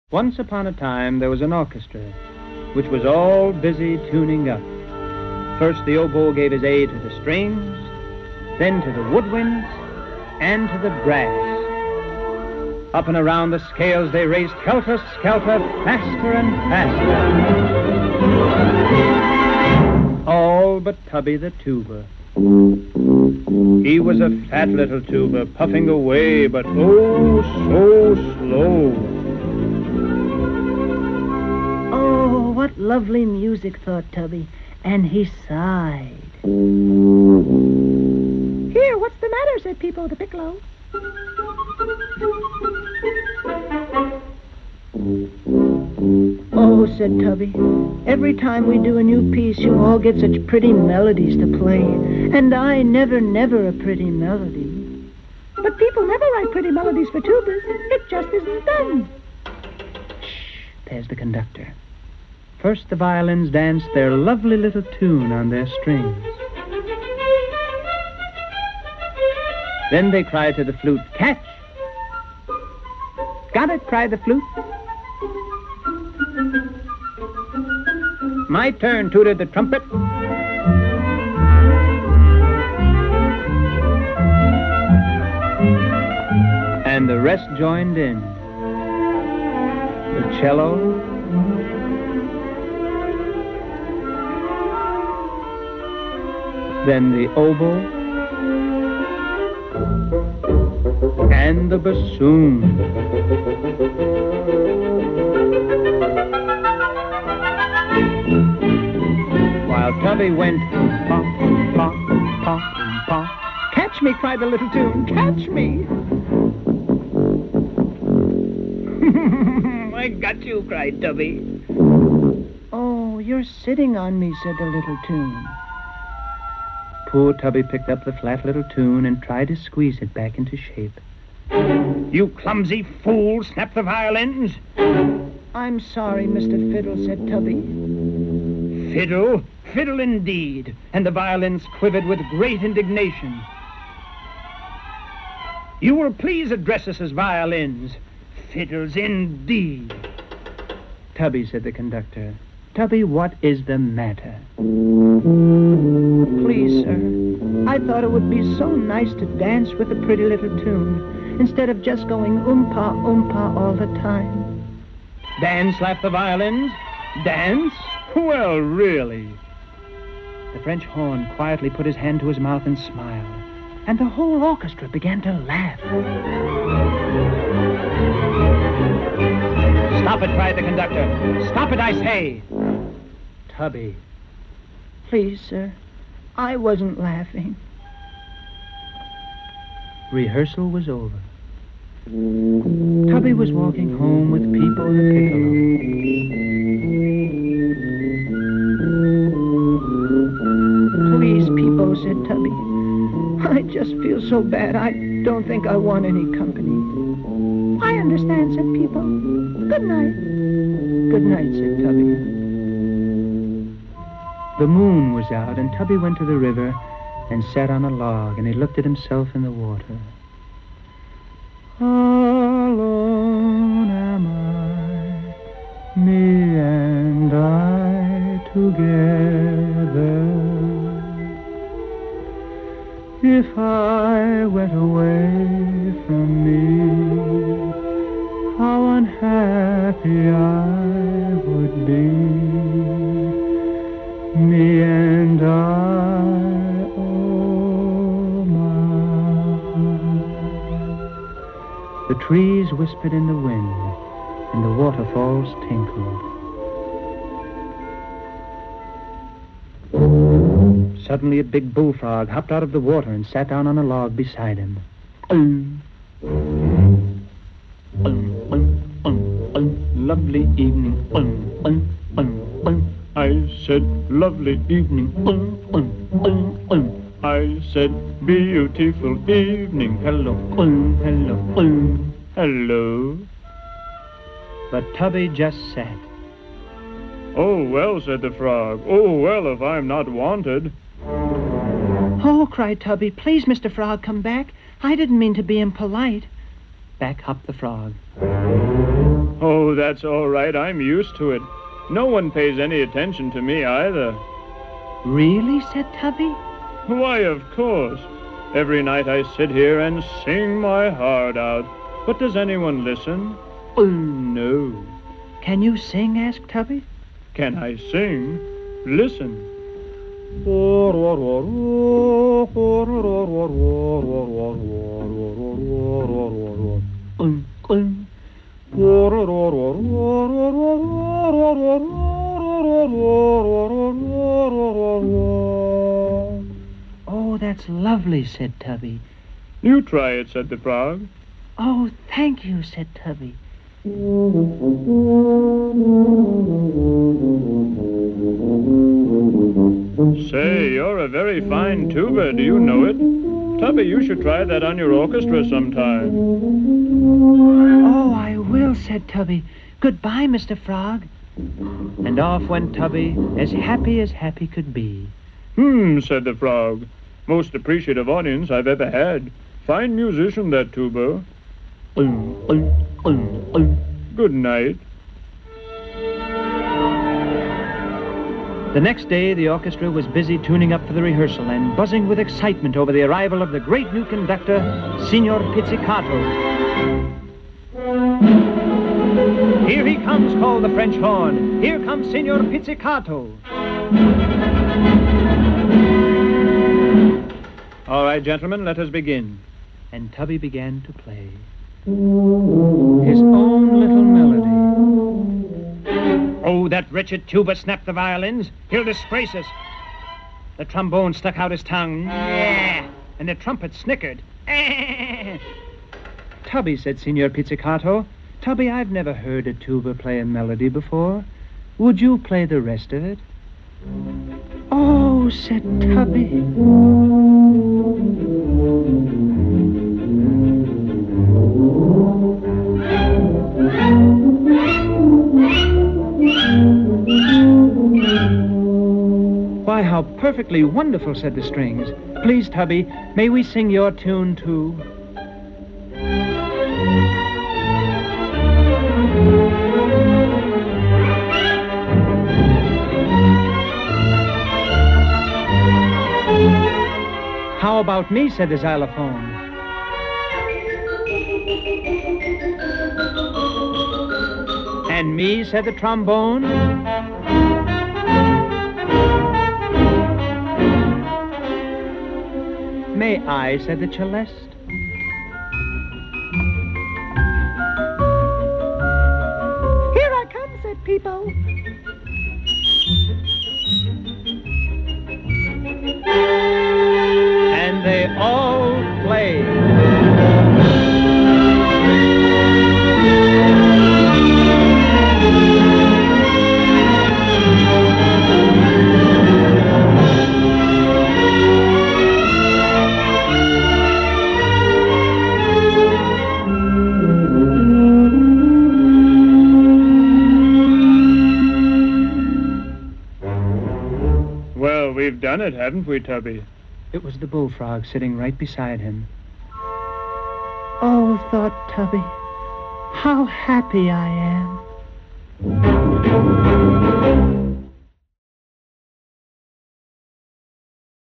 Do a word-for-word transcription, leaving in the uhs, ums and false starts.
Once upon a time, there was an orchestra, which was all busy tuning up. First, the oboe gave his aid to the strings, then to the woodwinds, and to the brass. Up and around the scales they raced helter-skelter, faster and faster. All but Tubby the tuba. He was a fat little tuba, puffing away, but oh, so slow. Oh, what lovely music, thought Tubby, and he sighed. Here, what's the matter, said Peepo the piccolo. Oh, said Tubby, every time we do a new piece, you all get such pretty melodies to play, and I never, never a pretty melody. But people never write pretty melodies for tubas. It just isn't done. Shh, there's the conductor. First, the violins danced their lovely little tune on their strings. Then they cried to the flute, catch! Got it, cried the flute. My turn, tooted the trumpet. And the rest joined in. The cello, then the oboe, and the bassoon. While Tubby went pop, pop, pop, pop. Catch me, cried the little tune, catch me. I got you, cried Tubby. Oh, you're sitting on me, said the little tune. Poor Tubby picked up the flat little tune and tried to squeeze it back into shape. You clumsy fool, snapped the violins. I'm sorry, Mister Fiddle, said Tubby. Fiddle? Fiddle indeed. And the violins quivered with great indignation. You will please address us as violins. Fiddles indeed. Tubby, said the conductor. Tubby, what is the matter? Please, sir, I thought it would be so nice to dance with a pretty little tune instead of just going oompa, oompa all the time. Dance, laughed the violins. Dance? Well, really. The French horn quietly put his hand to his mouth and smiled, and the whole orchestra began to laugh. Stop it, cried the conductor. Stop it, I say. Tubby. Please, sir, I wasn't laughing. Rehearsal was over. Tubby was walking home with Peepo the piccolo. Please, Peepo, said Tubby. I just feel so bad. I don't think I want any company. I understand, said Peepo. Good night. Good night, said Tubby. The moon was out, and Tubby went to the river and sat on a log, and he looked at himself in the water. Alone am I, me and I together. If I went away from me, how unhappy I would be. Me and I, oh my. The trees whispered in the wind, and the waterfalls tinkled. Suddenly a big bullfrog hopped out of the water and sat down on a log beside him. Um, um, um, um, um, lovely evening. Um, um, um, um. I said, lovely evening. Um, um, um, um. I said, beautiful evening. Hello, um, hello, um, hello. But Tubby just sat. Oh, well, said the frog. Oh, well, if I'm not wanted. Oh, cried Tubby, please, Mister Frog, come back. I didn't mean to be impolite. Back hopped the frog. Oh, that's all right. I'm used to it. No one pays any attention to me either. Really? Said Tubby. Why, of course. Every night I sit here and sing my heart out. But does anyone listen? Oh, no. Can you sing? Asked Tubby. Can I sing? Listen. Oh, that's lovely, said Tubby. You try it, said the frog. Oh, thank you, said Tubby. Say, you're a very fine tuba. Do you know it? Tubby, you should try that on your orchestra sometime. Oh, I will, said Tubby. Goodbye, Mister Frog. And off went Tubby, as happy as happy could be. Hmm, said the frog. Most appreciative audience I've ever had. Fine musician, that tuba. Um, um, um, um. Good night. The next day, the orchestra was busy tuning up for the rehearsal and buzzing with excitement over the arrival of the great new conductor, Signor Pizzicato. Here he comes, called the French horn. Here comes Signor Pizzicato. All right, gentlemen, let us begin. And Tubby began to play his own little melody. Oh, that wretched tuba snapped the violins. He'll disgrace us. The trombone stuck out his tongue. Yeah. And the trumpet snickered. Tubby, said Signor Pizzicato. Tubby, I've never heard a tuba play a melody before. Would you play the rest of it? Oh, said Tubby. Why, how perfectly wonderful, said the strings. Please, Tubby, may we sing your tune, too? How about me, said the xylophone. And me, said the trombone. May I, said the celeste. Here I come, said Peepo. And they all played. Well, we've done it, haven't we, Tubby? It was the bullfrog sitting right beside him. Oh, thought Tubby, how happy I am.